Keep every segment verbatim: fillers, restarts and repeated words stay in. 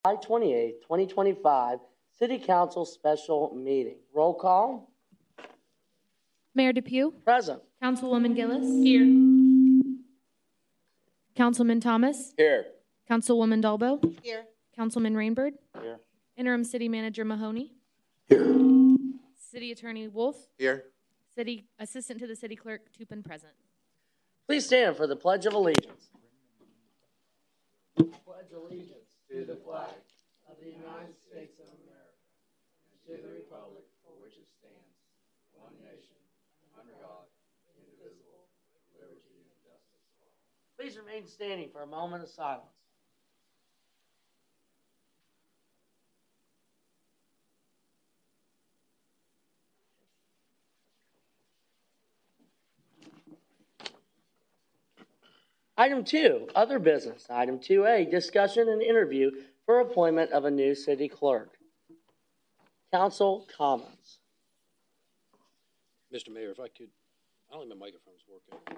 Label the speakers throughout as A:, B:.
A: July twenty-eighth, twenty twenty-five, City Council Special Meeting. Roll call.
B: Mayor Depew.
A: Present.
B: Councilwoman Gillis. Here. Councilman Thomas.
C: Here.
B: Councilwoman Dalbo.
D: Here.
B: Councilman Rainbird.
C: Here.
B: Interim City Manager Mahoney.
C: Here.
B: City Attorney Wolf.
C: Here.
B: City Assistant to the City Clerk Tupin present.
A: Please stand for the Pledge of Allegiance. Pledge allegiance to the flag of the United States of America and to the republic for which it stands, one nation, under God, indivisible, with liberty and justice for all. Please remain standing for a moment of silence. Item two, other business. Item two A, discussion and interview for appointment of a new city clerk. Council comments.
E: Mister Mayor, if I could, I don't think my microphone's working.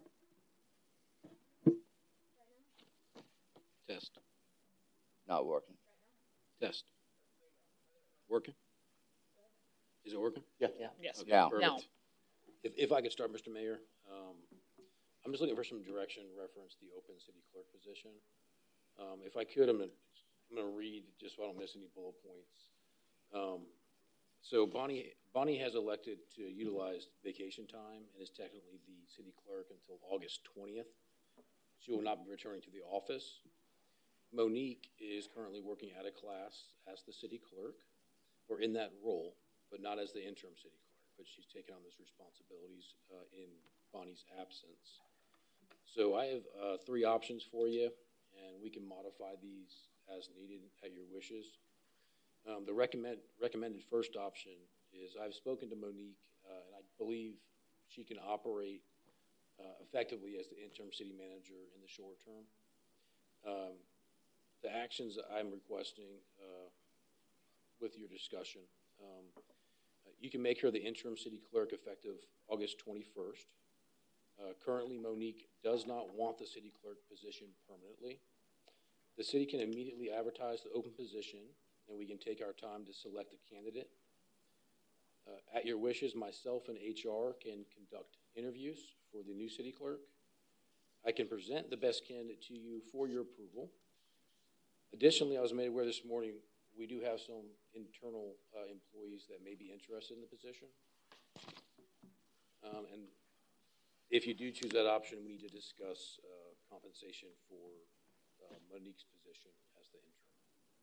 E: Test.
C: Not working.
E: Test. Working? Is it working?
C: Yeah.
A: Yeah.
D: Yes.
E: Okay,
C: Now.
E: perfect.
D: Now.
E: If, if I could start, Mister Mayor, um, I'm just looking for some direction, reference the open city clerk position. Um, if I could, I'm gonna, I'm gonna read just so I don't miss any bullet points. Um, so Bonnie, Bonnie has elected to utilize vacation time and is technically the city clerk until August twentieth. She will not be returning to the office. Monique is currently working at a class as the city clerk, or in that role, but not as the interim city clerk, but she's taken on those responsibilities uh, in Bonnie's absence. So I have uh, three options for you, and we can modify these as needed at your wishes. Um, the recommend, recommended first option is I've spoken to Monique, uh, and I believe she can operate uh, effectively as the interim city manager in the short term. Um, the actions I'm requesting uh, with your discussion, um, you can make her the interim city clerk effective August twenty-first. Uh, currently, Monique does not want the city clerk position permanently. The city can immediately advertise the open position, and we can take our time to select a candidate. Uh, at your wishes, myself and H R can conduct interviews for the new city clerk. I can present the best candidate to you for your approval. Additionally, I was made aware this morning we do have some internal uh, employees that may be interested in the position. Um, and if you do choose that option, we need to discuss uh, compensation for uh, Monique's position as the interim.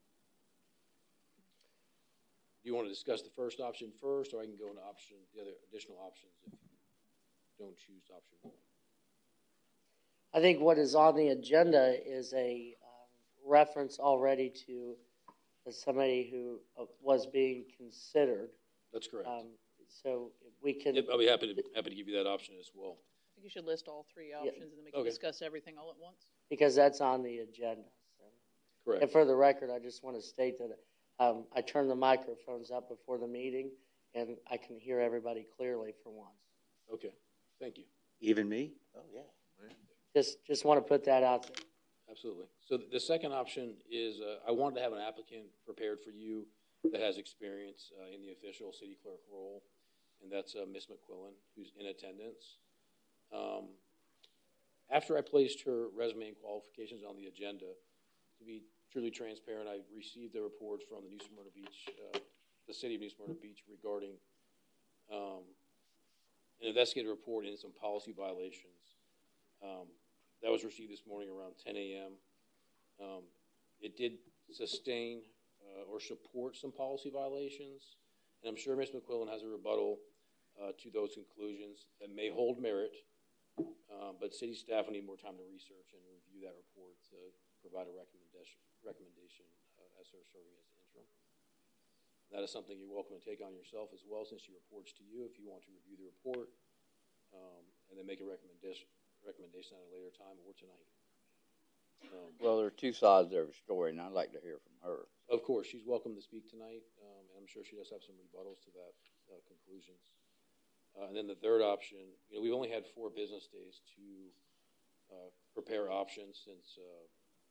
E: Do you want to discuss the first option first, or I can go into option, the other additional options if you don't choose option one?
A: I think what is on the agenda is a um, reference already to somebody who uh, was being considered.
E: That's correct.
A: Um, so we can.
E: Yep, I'll be happy to happy to give you that option as well.
D: I think you should list all three options, yeah. And then we can
E: okay.
D: discuss everything all at once.
A: Because that's on the agenda. So.
E: Correct.
A: And for the record, I just want to state that um, I turned the microphones up before the meeting, and I can hear everybody clearly for once.
E: Okay, thank you.
C: Even me? Oh, yeah.
A: Just, just want to put that out there.
E: Absolutely. So the second option is uh, I wanted to have an applicant prepared for you that has experience uh, in the official city clerk role, and that's uh, Miz McQuillan, who's in attendance. Um, after I placed her resume and qualifications on the agenda, to be truly transparent, I received the report from the New Smyrna Beach, uh, the city of New Smyrna Beach, regarding um, an investigative report and some policy violations. Um, that was received this morning around ten A M Um, it did sustain uh, or support some policy violations, and I'm sure Miz McQuillan has a rebuttal uh, to those conclusions that may hold merit, uh, but city staff will need more time to research and review that report to provide a recommendation, recommendation uh, as her serving as the interim. That is something you're welcome to take on yourself as well, since she reports to you if you want to review the report um, and then make a recommendation recommendation at a later time or tonight. Um,
C: Well, there are two sides to every story, and I'd like to hear from her.
E: Of course, she's welcome to speak tonight, um, and I'm sure she does have some rebuttals to that uh, conclusions. Uh, and then the third option, you know, we've only had four business days to uh, prepare options since uh,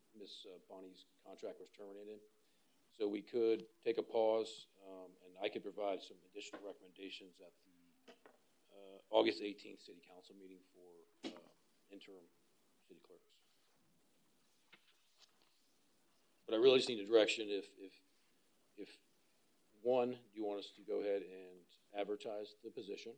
E: Miss uh, Bonnie's contract was terminated. So we could take a pause, um, and I could provide some additional recommendations at the uh, August eighteenth City Council meeting for uh, interim city clerks. But I really just need a direction if, if, if, one, do you want us to go ahead and advertise the position?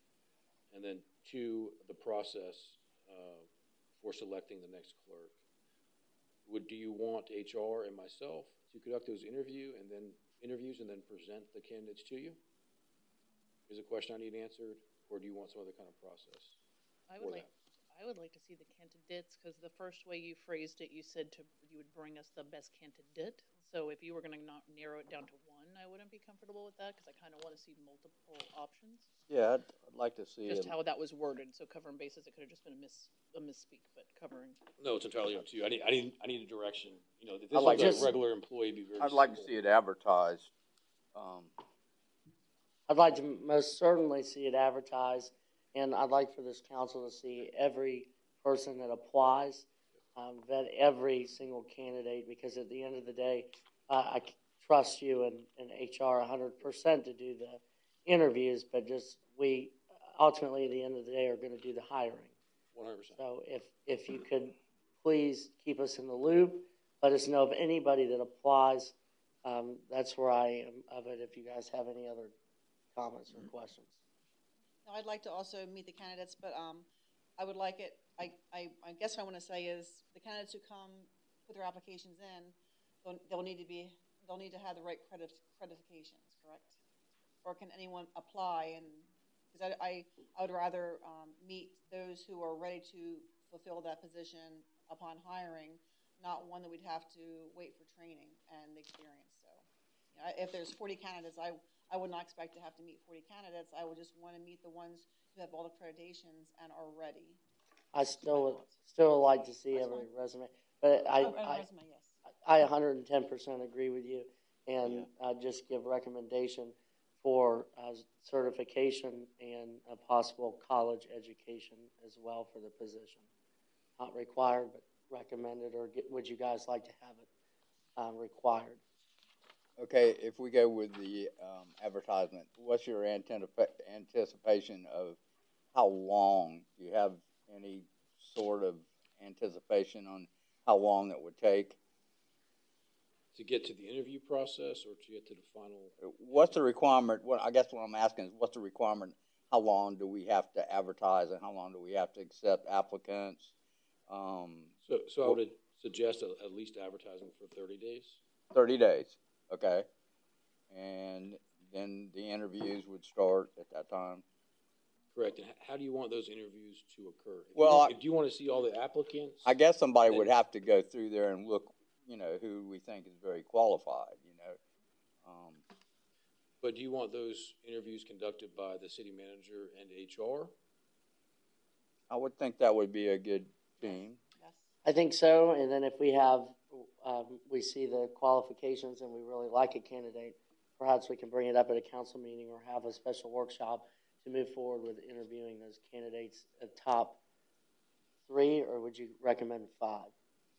E: And then two, the process uh, for selecting the next clerk. Would, do you want H R and myself to conduct those interview and then interviews and then present the candidates to you? Is a question I need answered, or do you want some other kind of process?
D: I
E: for
D: would like,
E: that?
D: I would like to see the candidates, because the first way you phrased it, you said to, you would bring us the best candidate. So if you were gonna not narrow it down to one, I wouldn't be comfortable with that, because I kinda wanna see multiple options.
C: Yeah, I'd, I'd like to see
D: Just
C: it.
D: how that was worded, so covering bases, it could have just been a miss, a misspeak, but covering.
E: No, it's entirely up to you. I need, I need, I need a direction. You know, if this
C: I'd like
E: was
C: to-
E: a regular employee, it'd be very
C: I'd like to
E: simple.
C: see it advertised. Um,
F: I'd like to most certainly see it advertised, and I'd like for this council to see every person that applies, um, vet every single candidate, because at the end of the day, uh, I c- trust you and, and H R one hundred percent to do the interviews, but just we ultimately at the end of the day are going to do the hiring.
E: One hundred percent.
F: So if, if you could please keep us in the loop, let us know of anybody that applies. Um, that's where I am of it, if you guys have any other comments or questions.
G: No, I'd like to also meet the candidates, but um, I would like it, I, I, I guess what I want to say is the candidates who come, put their applications in, they'll, they'll need to be, they'll need to have the right credit, credentifications, correct? Or can anyone apply? And, because I, I, I would rather um, meet those who are ready to fulfill that position upon hiring, not one that we'd have to wait for training and experience. So, you know, if there's forty candidates, I, I would not expect to have to meet forty candidates. I would just want to meet the ones who have all the accreditations and are ready.
F: I still would, still would like to see
G: That's
F: every
G: fine.
F: resume, but I,
G: Oh, and a
F: I,
G: resume, yes.
F: I one hundred ten percent agree with you, and uh, just give recommendation for uh, certification and a possible college education as well for the position. Not required, but recommended, or get, would you guys like to have it um, required?
C: okay, if we go with the, um, advertisement, what's your anticipa- anticipation of how long? Do you have any sort of anticipation on how long it would take?
E: To get to the interview process or to get to the final?
C: What's the requirement? What I guess what I'm asking is, what's the requirement? How long do we have to advertise, and how long do we have to accept applicants? Um,
E: So, so I would suggest at, at least advertising for thirty days.
C: thirty days, okay? And then the interviews would start at that time.
E: Correct. And h- how do you want those interviews to occur? If you
C: Well,
E: want-
C: I-
E: if you want to see all the applicants?
C: I guess somebody
E: Then-
C: would have to go through there and look, you know, who we think is very qualified, you know? Um,
E: But do you want those interviews conducted by the city manager and H R?
C: I would think that would be a good team.
G: Yes.
F: I think so, and then if we have, um, we see the qualifications and we really like a candidate, perhaps we can bring it up at a council meeting or have a special workshop to move forward with interviewing those candidates at top three, or would you recommend five?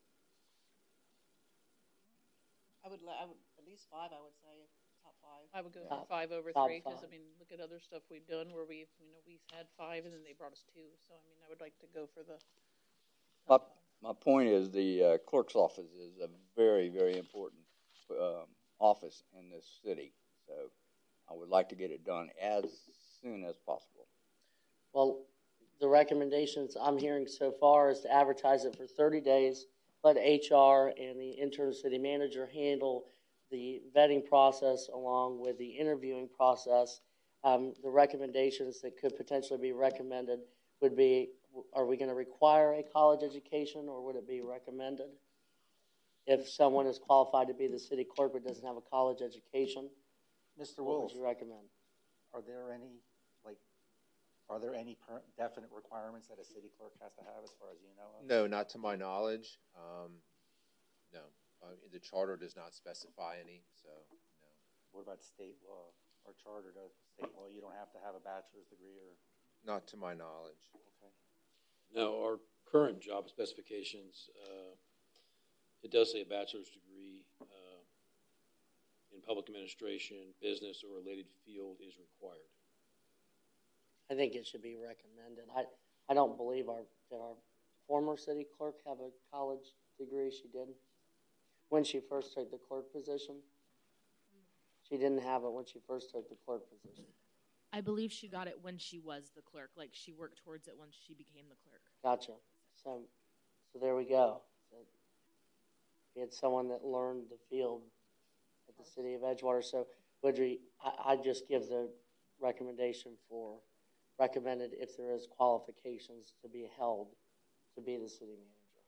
G: I would, I would, at least five, I would say, top five.
D: I would go for
F: Top-
D: five over
F: top
D: three, because I
F: five.
D: mean, look at other stuff we've done where we've, you know, we've had five and then they brought us two. So I mean, I would like to go for the.
C: My, my point is the uh, clerk's office is a very, very important um, office in this city. So I would like to get it done as soon as possible.
F: Well, the recommendations I'm hearing so far is to advertise it for thirty days, let H R and the interim city manager handle the vetting process along with the interviewing process. Um, the recommendations that could potentially be recommended would be, are we going to require a college education, or would it be recommended? If someone is qualified to be the city clerk but doesn't have a college education,
H: Mister
F: what
H: Wolf,
F: would you recommend?
H: are there any, like, are there any per- definite requirements that a city clerk has to have as far as you know of?
I: No, not to my knowledge. Um, no, uh, the charter does not specify any, so, no.
H: What about state law or charter to state law? You don't have to have a bachelor's degree or,
I: Not to my knowledge.
H: okay.
E: Now, our current job specifications, uh, it does say a bachelor's degree uh, in public administration, business, or related field is required.
F: I think it should be recommended. I, I don't believe our, did our former city clerk have a college degree? She did. When she first took the clerk position? She didn't have it when she first took the clerk position.
B: I believe she got it when she was the clerk, like she worked towards it when she became the clerk.
F: Gotcha. So, so there we go. So we had someone that learned the field at the city of Edgewater. So, Woodry, I, I just give the recommendation for recommended if there is qualifications to be held to be the city manager.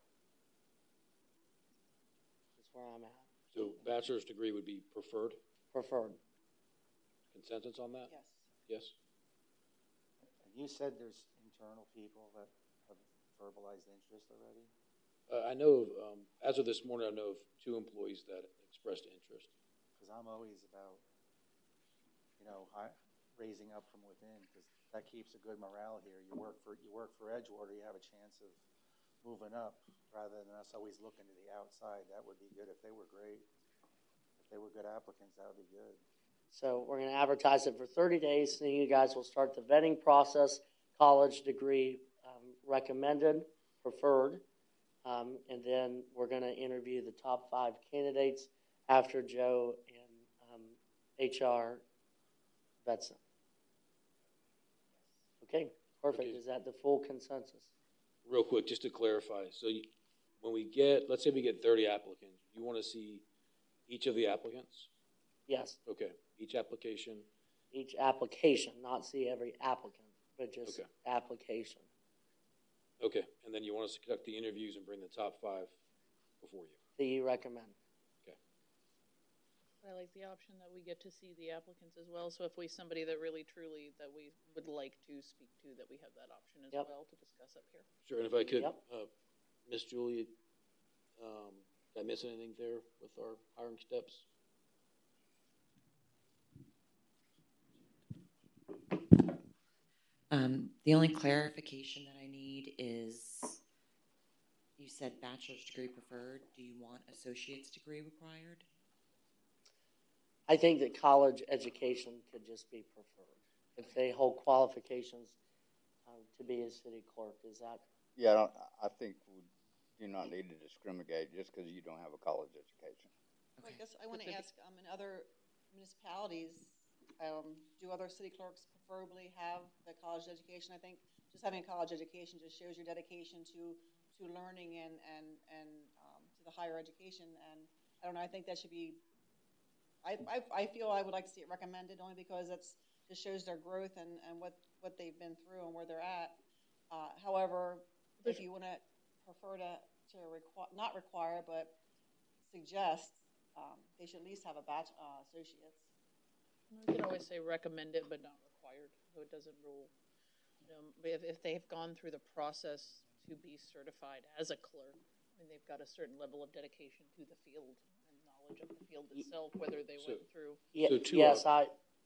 F: That's where I'm at.
E: So bachelor's degree would be preferred?
F: Preferred.
E: Consensus on that?
G: Yes.
E: Yes?
H: And you said there's internal people that have verbalized interest already?
E: Uh, I know of, um, as of this morning, I know of two employees that expressed interest.
H: Because I'm always about, you know, hi, raising up from within, because that keeps a good morale here. You work for you work for Edgewater, you have a chance of moving up rather than us always looking to the outside. That would be good if they were great. If they were good applicants, that would be good.
F: So we're going to advertise it for thirty days. Then you guys will start the vetting process, college degree um, recommended, preferred. Um, and then we're going to interview the top five candidates after Joe and um, H R vets them. Okay, perfect.
E: Okay.
F: Is that the full consensus?
E: Real quick, just to clarify, so you, when we get, let's say we get thirty applicants, you want to see each of the applicants?
F: Yes.
E: Okay, each application?
F: Each application, not see every applicant, but just
E: Okay.
F: application.
E: Okay, and then you want us to conduct the interviews and bring the top five before you?
F: That you recommend.
E: Okay.
D: I like the option that we get to see the applicants as well, so if we, somebody that really truly, that we would like to speak to, that we have that option as
F: Yep.
D: well to discuss up here.
E: Sure, and if I could,
F: Yep.
E: uh, Miss Julie, um, did I miss anything there with our hiring steps?
J: Um, the only clarification that I need is, you said bachelor's degree preferred. Do you want associate's degree required?
F: I think that college education could just be preferred. If they hold qualifications um, to be a city clerk, is that?
C: Yeah, I, don't, I think we do not need to discriminate just because you don't have a college education.
G: I guess I want to ask, um, in other municipalities, um, do other city clerks preferably have the college education? I think just having a college education just shows your dedication to, to learning and, and, and um, to the higher education. And I don't know, I think that should be, I, I, I feel I would like to see it recommended only because that's just shows their growth and, and what, what they've been through and where they're at. Uh, however, if you want to prefer to, to require, not require, but suggest, um, they should at least have a batch, uh, associates.
D: We can always say recommend it, but not required, so it doesn't rule. Um, if, if they've gone through the process to be certified as a clerk, and they've got a certain level of dedication to the field and knowledge of the field itself, whether they
E: So-
D: went through.
F: Yeah,
E: So two
F: yes,
E: are-
F: I,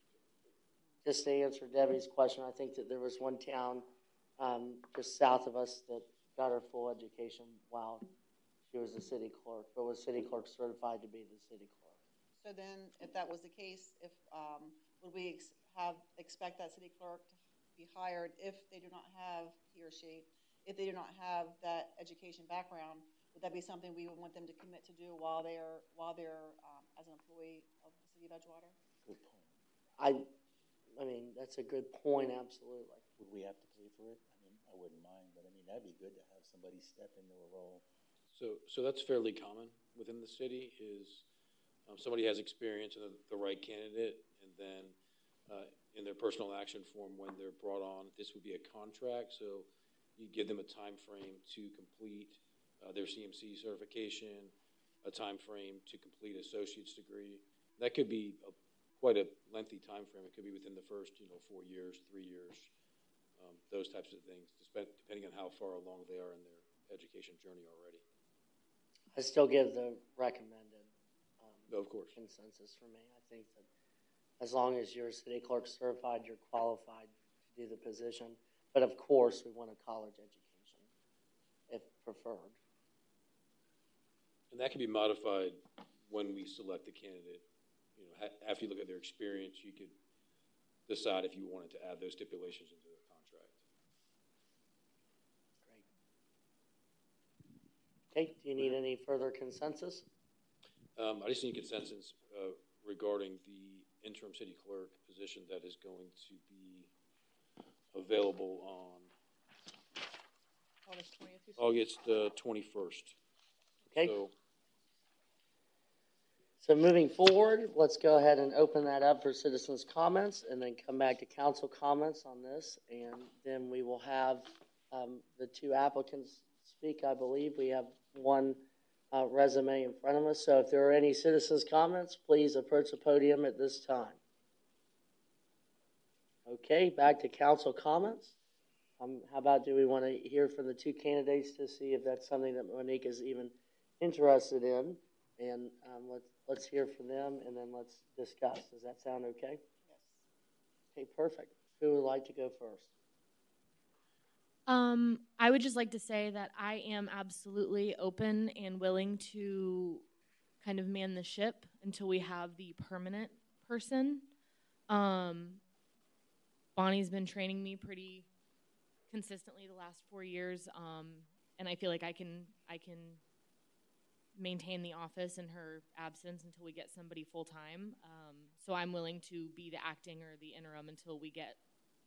F: just to answer Debbie's question, I think that there was one town um, just south of us that got her full education while she was a city clerk, but was city clerk certified to be the city clerk.
G: So then, if that was the case, if, um, would we ex- have, expect that city clerk to be hired if they do not have, he or she, if they do not have that education background? Would that be something we would want them to commit to do while they're, while they're, um, as an employee of the city of Edgewater?
H: Good point.
F: I, I mean, that's a good point, absolutely.
H: Would we have to pay for it? I mean, I wouldn't mind, but I mean, that'd be good to have somebody step into a role.
E: So, so that's fairly common within the city is um, somebody has experience and the, the right candidate, and then uh, in their personal action form when they're brought on, this would be a contract. So you give them a time frame to complete uh, their C M C certification, a time frame to complete associate's degree. That could be a, quite a lengthy time frame. It could be within the first, you know, four years, three years, um, those types of things, depending on how far along they are in their education journey already.
F: I still give the recommended um,
E: No, of course.
F: consensus for me. I think that as long as you're city clerk certified, you're qualified to do the position. But of course, we want a college education, if preferred.
E: And that can be modified when we select the candidate. You know, ha- after you look at their experience, you could decide if you wanted to add those stipulations into the contract.
F: Okay, do you need any further consensus?
E: Um, I just need consensus uh, regarding the interim city clerk position that is going to be available on
D: August twentieth, you said?
E: August uh, twenty-first.
F: Okay.
E: So,
F: So moving forward, let's go ahead and open that up for citizens' comments and then come back to council comments on this. And then we will have um, the two applicants speak, I believe. We have one uh, resume in front of us. So if there are any citizens' comments, please approach the podium at this time. Okay, back to council comments. Um, how about do we want to hear from the two candidates to see if that's something that Monique is even interested in? And um, let's let's hear from them, and then let's discuss. Does that sound okay?
G: Yes.
F: Okay, perfect. Who would like to go first?
B: Um, I would just like to say that I am absolutely open and willing to kind of man the ship until we have the permanent person. Um, Bonnie's been training me pretty consistently the last four years, um, and I feel like I can I can maintain the office in her absence until we get somebody full time. Um, so I'm willing to be the acting or the interim until we get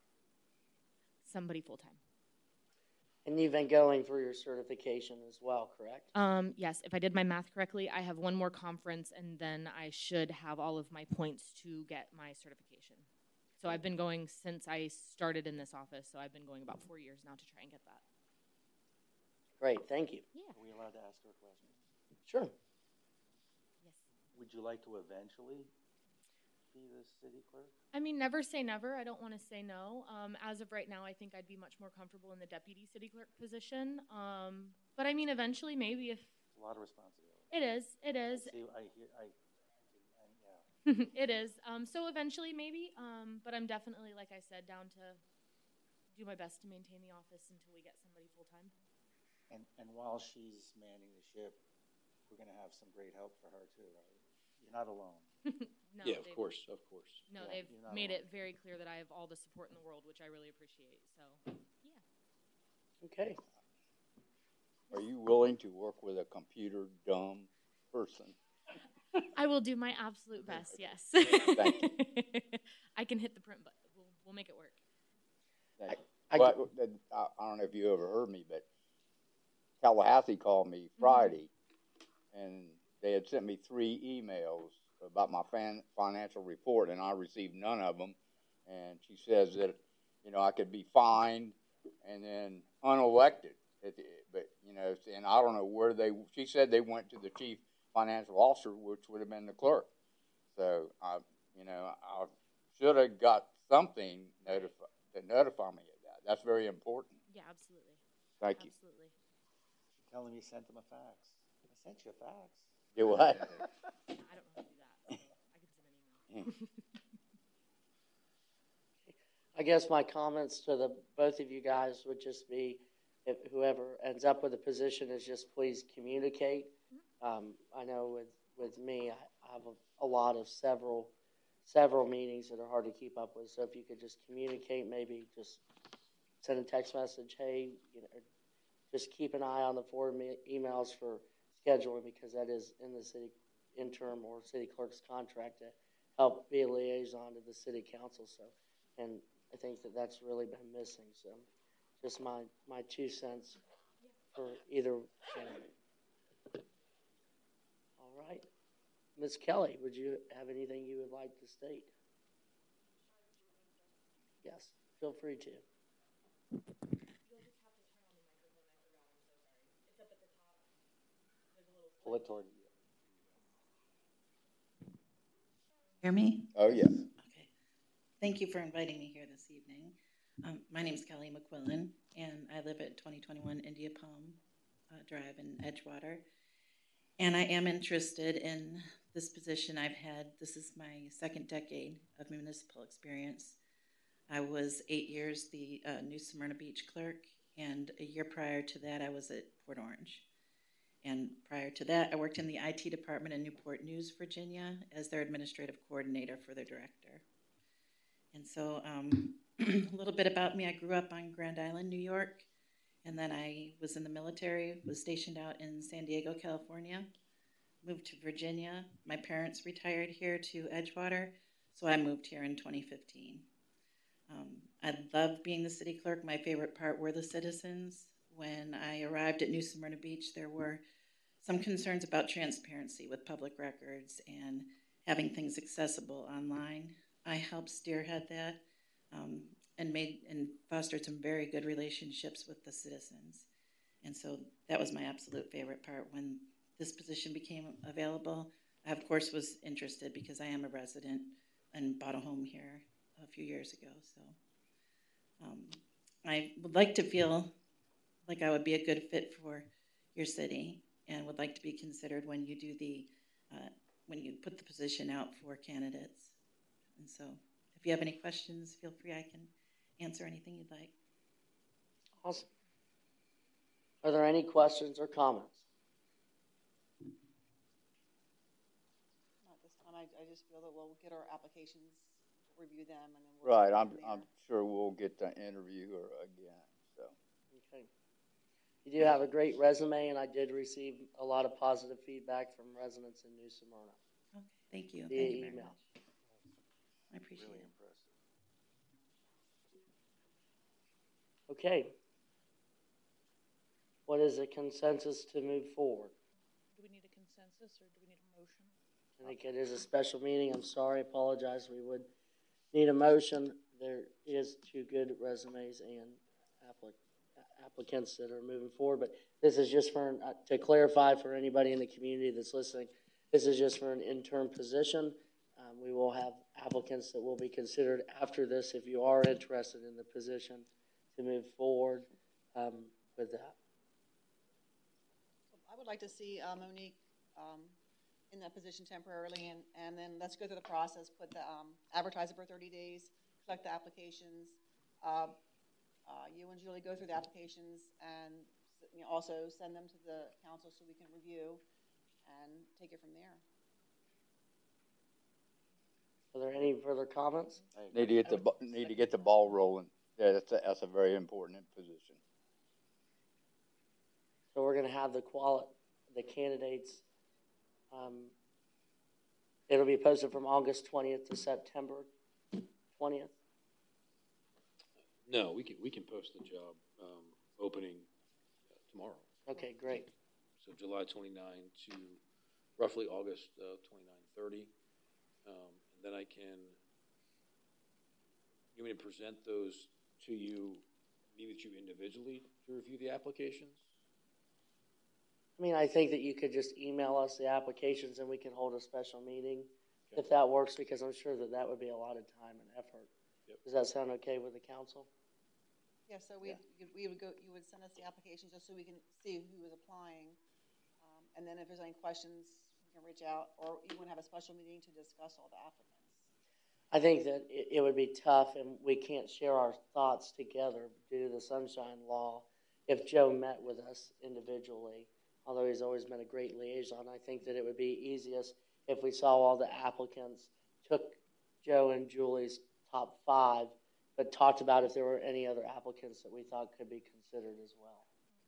B: somebody full time.
F: And you've been going for your certification as well, correct?
B: Um, yes, if I did my math correctly, I have one more conference, and then I should have all of my points to get my certification. So I've been going since I started in this office, so I've been going about four years now to try and get that.
F: Great, thank you.
B: Yeah.
H: Are we allowed to ask her a question?
F: Sure.
B: Yes.
H: Would you like to eventually be the city clerk?
B: I mean, never say never. I don't want to say no. Um, as of right now, I think I'd be much more comfortable in the deputy city clerk position. Um, but I mean, eventually, maybe if
H: It's a lot of responsibility.
B: it is, it is.
H: I see, I hear, I, I, yeah.
B: It is. Um, so eventually, maybe. Um, but I'm definitely, like I said, down to do my best to maintain the office until we get somebody full time.
H: And, and while she's manning the ship, we're going to have some great help for her too, right? You're not alone.
B: No,
E: yeah, of
B: they've-
E: course, of course.
B: No,
H: Yeah,
B: they've
H: you're not
B: made
H: alone.
B: it very clear that I have all the support in the world, which I really appreciate. So, yeah.
F: Okay.
C: Are you willing to work with a computer dumb person?
B: I will do my absolute best. Yes.
C: Thank you.
B: I can hit the print button. We'll, we'll make it work.
C: Thank you.
F: I-
C: Well, I, I don't know if you ever heard me, but Tallahassee called me Friday, and they had sent me three emails about my fan, financial report, and I received none of them. And she says that, you know, I could be fined and then unelected. At the, but, you know, and I don't know where they, she said they went to the chief financial officer, which would have been the clerk. So, I, you know, I should have got something notify, to notify me of that. That's very important.
B: Yeah, absolutely.
C: Thank you.
B: Absolutely.
H: Tell them you sent them a fax. I sent you a fax.
C: Do what?
B: I don't know how to do that. So I can send an email.
F: I guess my comments to the both of you guys would just be, if whoever ends up with a position is just please communicate. Um, I know with, with me, I have a, a lot of several, several meetings that are hard to keep up with. So if you could just communicate, maybe just send a text message, hey, you know, just keep an eye on the forward me- emails for scheduling, because that is in the city interim or city clerk's contract to help be a liaison to the city council. So, and I think that that's really been missing. So just my, my two cents for either candidate. All right. Miz Kelly, would you have anything you would like to state? Yes, feel free to.
H: Pull it toward you.
K: Hear me?
C: Oh, yes.
K: Okay. Thank you for inviting me here this evening. Um, my name is Kelly McQuillan, and I live at twenty twenty-one India Palm uh, Drive in Edgewater. And I am interested in this position. I've had, this is my second decade of municipal experience. I was eight years the uh, New Smyrna Beach clerk, and a year prior to that, I was at Port Orange. And prior to that, I worked in the I T department in Newport News, Virginia, as their administrative coordinator for their director. And so um, a little bit about me, I grew up on Grand Island, New York, and then I was in the military, was stationed out in San Diego, California, moved to Virginia. My parents retired here to Edgewater, so I moved here in twenty fifteen. Um, I loved being the city clerk. My favorite part were the citizens. When I arrived at New Smyrna Beach, there were some concerns about transparency with public records and having things accessible online. I helped spearhead that um, and made and fostered some very good relationships with the citizens. And so that was my absolute favorite part. When this position became available, I, of course, was interested because I am a resident and bought a home here a few years ago. So um, I would like to feel like I would be a good fit for your city and would like to be considered when you do the, uh, when you put the position out for candidates. And so if you have any questions, feel free, I can answer anything you'd like.
F: Awesome. Are there any questions or comments?
G: Not this time. I, I just feel that we'll get our applications, review them, and then we'll.
C: Right, I'm, I'm sure we'll get to interview her again, so.
F: Okay. You do have a great resume, and I did receive a lot of positive feedback from residents in New Smyrna.
K: Okay, thank you.
F: Via
K: Thank you very
F: email.
K: much. I appreciate
H: Really
K: it.
H: impressive.
F: Okay. What is the consensus to move forward?
D: Do we need a consensus or do we need a motion?
F: I think it is a special meeting. I'm sorry, apologize. We would need a motion. There is two good resumes and applic- applicants that are moving forward, but this is just for, uh, to clarify for anybody in the community that's listening, this is just for an interim position. Um, we will have applicants that will be considered after this if you are interested in the position to move forward um, with that.
G: I would like to see uh, Monique um, in that position temporarily, and, and then let's go through the process, put the, um, advertise it for thirty days, collect the applications. Uh, uh, you and Julie go through the applications and, you know, also send them to the council so we can review and take it from there.
F: Are there any further comments?
C: Need to get the, bu- need to get the ball rolling. Yeah, that's a, that's a very important position.
F: So we're going to have the quali- the candidates. Um, it'll be posted from August twentieth to September twentieth.
E: No, we can, we can post the job, um, opening uh, tomorrow.
F: Okay, great.
E: So July twenty-ninth to roughly August, uh, twenty-nine, thirty. Um, and then I can, you want me to present those to you, meet with you individually to review the applications?
F: I mean, I think that you could just email us the applications and we can hold a special meeting if that works, because I'm sure that that would be a lot of time and effort.
E: Yep.
F: Does that sound okay with the council?
G: Yeah, so we, yeah. we would go, you would send us the applications just so we can see who is applying. Um, and then if there's any questions, you can reach out, or you want to have a special meeting to discuss all the applicants.
F: I think that it, it would be tough, and we can't share our thoughts together due to the sunshine law if Joe met with us individually. Although he's always been a great liaison, I think that it would be easiest if we saw all the applicants, took Joe and Julie's top five, but talked about if there were any other applicants that we thought could be considered as well.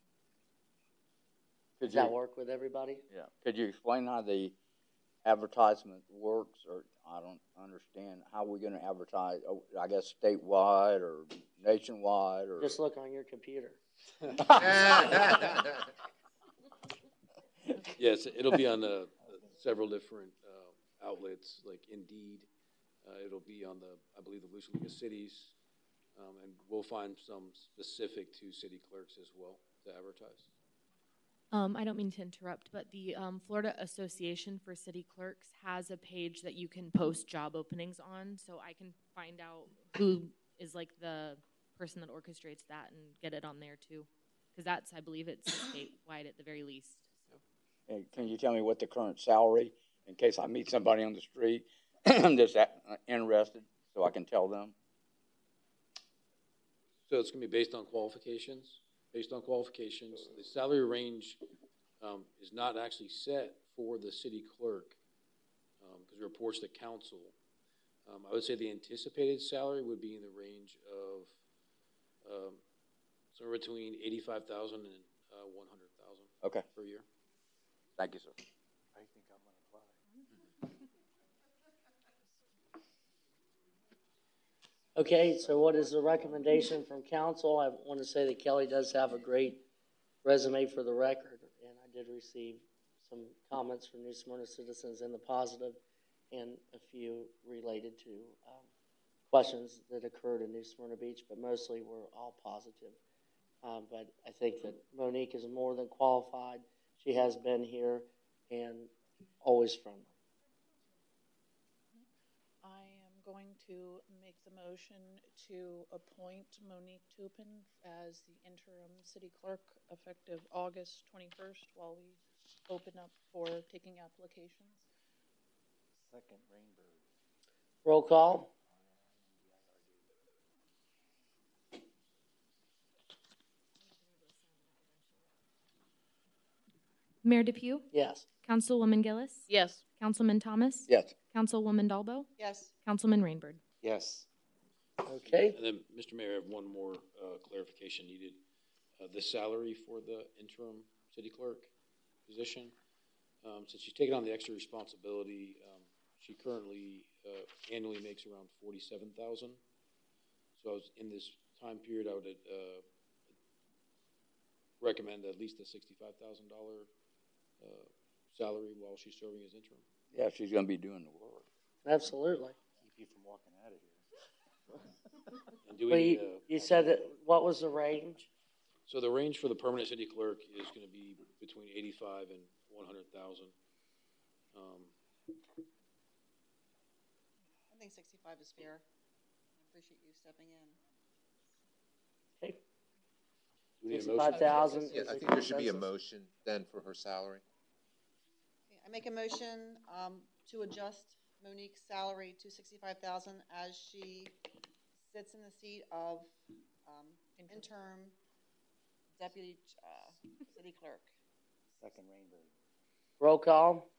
C: Could
F: Does
C: you,
F: that work with everybody?
C: Yeah. Could you explain how the advertisement works, or I don't understand how we're going to advertise? Oh, I guess statewide or nationwide, or
F: Just look on your computer.
E: Yes, it'll be on uh, several different uh, outlets, like Indeed. Uh, it'll be on the, I believe, the Lucia League of Cities, um, and we'll find some specific to city clerks as well to advertise.
B: Um, I don't mean to interrupt, but the um, Florida Association for City Clerks has a page that you can post job openings on, so I can find out who is like the person that orchestrates that and get it on there too, because that's, I believe, it's statewide at the very least. So.
C: Hey, can you tell me what the current salary, in case I meet somebody on the street that's interested, so I can tell them?
E: So it's going to be based on qualifications. Based on qualifications, the salary range um, is not actually set for the city clerk, because it reports to council. Um, I would say the anticipated salary would be in the range of um, somewhere between eighty-five thousand and uh, one hundred thousand
C: Okay.
E: per year.
C: Thank you, sir.
H: I think I'm gonna apply.
F: Okay, so what is the recommendation from council? I want to say that Kelly does have a great resume for the record, and I did receive some comments from New Smyrna citizens in the positive and a few related to um, questions that occurred in New Smyrna Beach, but mostly were all positive. Um, but I think that Monique is more than qualified. She has been here and always friendly.
D: I am going to make the motion to appoint Monique Tupin as the interim city clerk effective August twenty-first while we open up for taking applications.
H: Second, Rainbird.
F: Roll call.
B: Mayor DePew,
F: Yes.
B: Councilwoman Gillis,
D: Yes.
B: Councilman Thomas,
C: Yes.
B: Councilwoman Dalbo,
G: Yes.
B: Councilman Rainbird.
H: Yes.
F: Okay.
E: And then, Mister Mayor, I have one more uh, clarification needed. Uh, the salary for the interim city clerk position, um, since she's taken on the extra responsibility, um, she currently uh, annually makes around forty-seven thousand. So I was, in this time period, I would uh, recommend at least a sixty-five thousand dollar uh, salary while she's serving as interim.
C: Yeah, she's going to be doing the work.
F: Absolutely.
H: Keep you from walking out of here.
E: And do we
F: Well,
E: need
F: you,
E: a-
F: you said that, what was the range?
E: So the range for the permanent city clerk is going to be between eighty-five and one hundred thousand. Um,
G: I think sixty-five is fair. I appreciate you stepping in.
F: Okay.
E: do we need a
F: Sixty-five
E: motion?
F: thousand.
I: Yeah, I think there should be a motion then for her salary.
G: Okay, I make a motion um, to adjust Monique's salary to sixty-five thousand as she sits in the seat of um, interim deputy uh, city clerk.
H: Second, Rainbird.
F: Roll call.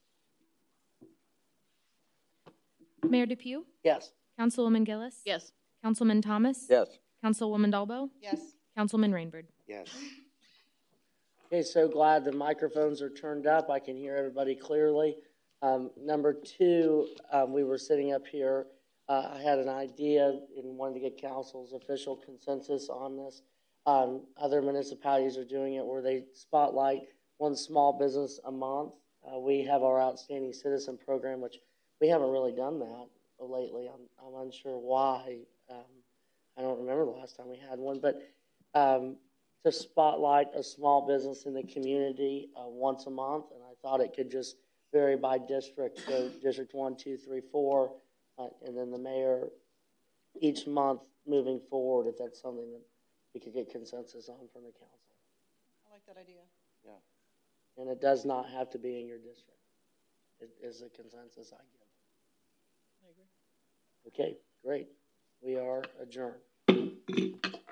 B: Mayor DePew,
F: Yes.
B: Councilwoman Gillis,
D: Yes.
B: Councilman Thomas,
C: Yes.
B: Councilwoman Dalbo,
G: Yes.
B: Councilman Rainbird.
H: Yes.
F: Okay, so glad the microphones are turned up. I can hear everybody clearly. Um, number two, um, we were sitting up here. Uh, I had an idea and wanted to get council's official consensus on this. Um, other municipalities are doing it where they spotlight one small business a month. Uh, we have our Outstanding Citizen program, which we haven't really done that lately. I'm, I'm unsure why. Um, I don't remember the last time we had one, but um, to spotlight a small business in the community uh, once a month, and I thought it could just vary by district, so District one, two, three, four, uh, and then the mayor each month moving forward, if that's something that we could get consensus on from the council.
G: I like that idea.
H: Yeah.
F: And it does not have to be in your district. It is a consensus I give.
D: I agree.
F: Okay, great. We are adjourned.